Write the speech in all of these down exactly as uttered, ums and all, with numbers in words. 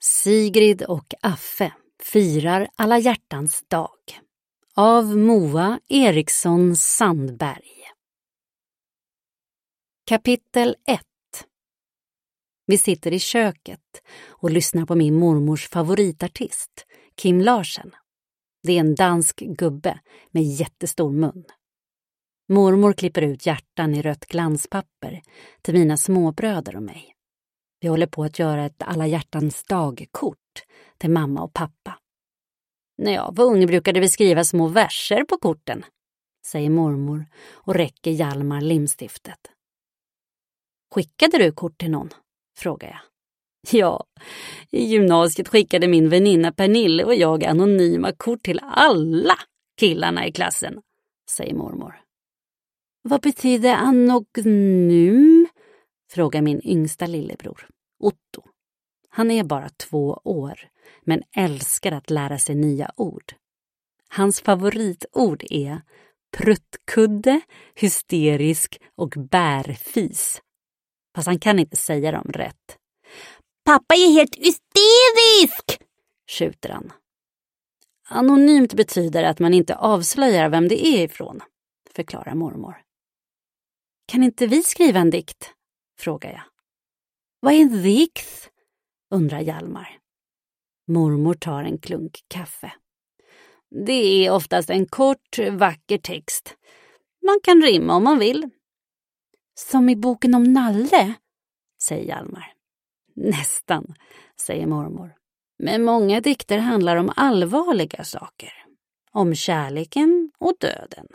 Sigrid och Affe firar alla hjärtans dag av Moa Eriksson Sandberg. Kapitel ett. Vi sitter i köket och lyssnar på min mormors favoritartist, Kim Larsen. Det är en dansk gubbe med jättestor mun. Mormor klipper ut hjärtan i rött glanspapper till mina småbröder och mig. Vi håller på att göra ett alla hjärtans dagkort till mamma och pappa. När jag var ung brukade vi skriva små verser på korten, säger mormor och räcker Hjalmar limstiftet. Skickade du kort till någon? Frågar jag. Ja, i gymnasiet skickade min väninna Pernille och jag anonyma kort till alla killarna i klassen, säger mormor. Vad betyder anonym? Frågar min yngsta lillebror, Otto. Han är bara två år, men älskar att lära sig nya ord. Hans favoritord är pruttkudde, hysterisk och bärfis. Fast han kan inte säga dem rätt. Pappa är helt hysterisk, skjuter han. Anonymt betyder att man inte avslöjar vem det är ifrån, förklarar mormor. Kan inte vi skriva en dikt? Frågar jag. Vad är en dikt? Undrar Hjalmar. Mormor tar en klunk kaffe. Det är oftast en kort, vacker text. Man kan rimma om man vill. Som i boken om Nalle, säger Hjalmar. Nästan, säger mormor. Men många dikter handlar om allvarliga saker. Om kärleken och döden.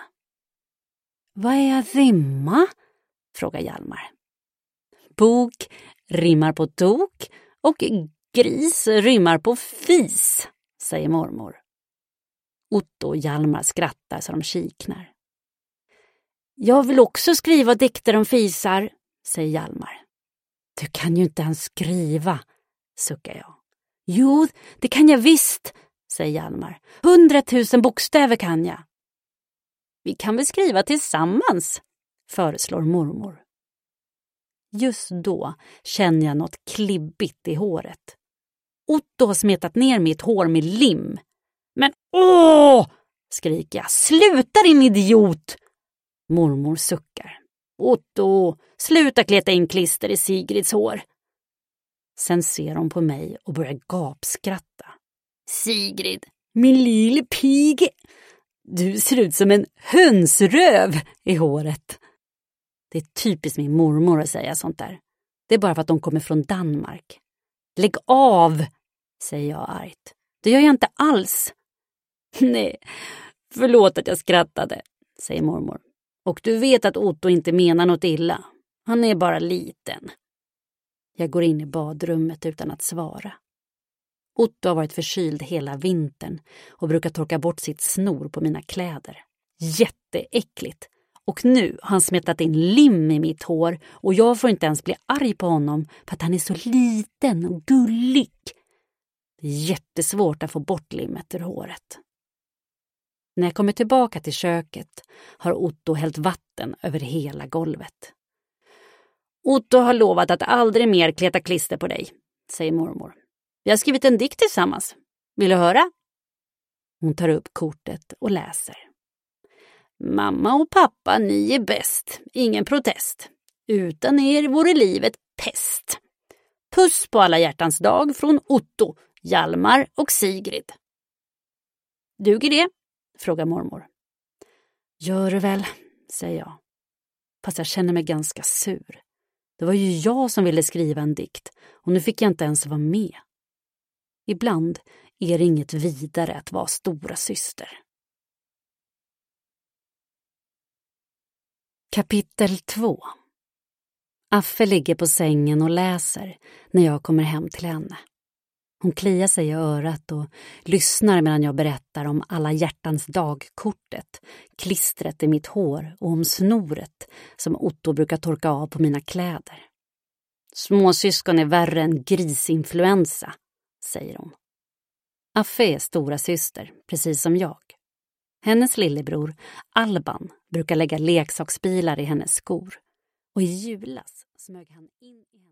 Vad är att rimma? Frågar Hjalmar. Bok rimmar på tok och gris rimmar på fis, säger mormor. Otto och Hjalmar skrattar så de kiknar. Jag vill också skriva dikter om fisar, säger Hjalmar. Du kan ju inte ens skriva, suckar jag. Jo, det kan jag visst, säger Hjalmar. Hundratusen bokstäver kan jag. Vi kan väl skriva tillsammans, föreslår mormor. Just då känner jag något klibbigt i håret. Otto har smetat ner mitt hår med lim. Men åh, skriker jag. Sluta din idiot! Mormor suckar. Otto, sluta kleta in klister i Sigrids hår. Sen ser hon på mig och börjar gapskratta. Sigrid, min lille pig. Du ser ut som en hönsröv i håret. Det är typiskt min mormor att säga sånt där. Det är bara för att de kommer från Danmark. Lägg av, säger jag argt. Det gör jag inte alls. Nej, förlåt att jag skrattade, säger mormor. Och du vet att Otto inte menar något illa. Han är bara liten. Jag går in i badrummet utan att svara. Otto har varit förkyld hela vintern och brukar torka bort sitt snor på mina kläder. Jätteäckligt. Och nu har han smetat in lim i mitt hår och jag får inte ens bli arg på honom för att han är så liten och gullig. Det är jättesvårt att få bort limmet ur håret. När jag kommer tillbaka till köket har Otto hällt vatten över hela golvet. Otto har lovat att aldrig mer kleta klister på dig, säger mormor. Vi har skrivit en dikt tillsammans. Vill du höra? Hon tar upp kortet och läser. Mamma och pappa, ni är bäst. Ingen protest. Utan er vore livet pest. Puss på alla hjärtans dag från Otto, Hjalmar och Sigrid. Duger det? Frågar mormor. Gör det väl, säger jag. Fast jag känner mig ganska sur. Det var ju jag som ville skriva en dikt och nu fick jag inte ens vara med. Ibland är det inget vidare att vara stora syster. Kapitel två. Affe ligger på sängen och läser när jag kommer hem till henne. Hon kliar sig i örat och lyssnar medan jag berättar om alla hjärtans dagkortet, klistret i mitt hår och om snoret som Otto brukar torka av på mina kläder. Småsyskon är värre än grisinfluensa, säger hon. Affe är stora syster, precis som jag. Hennes lillebror, Alban, brukar lägga leksaksbilar i hennes skor. Och i julas smög han in i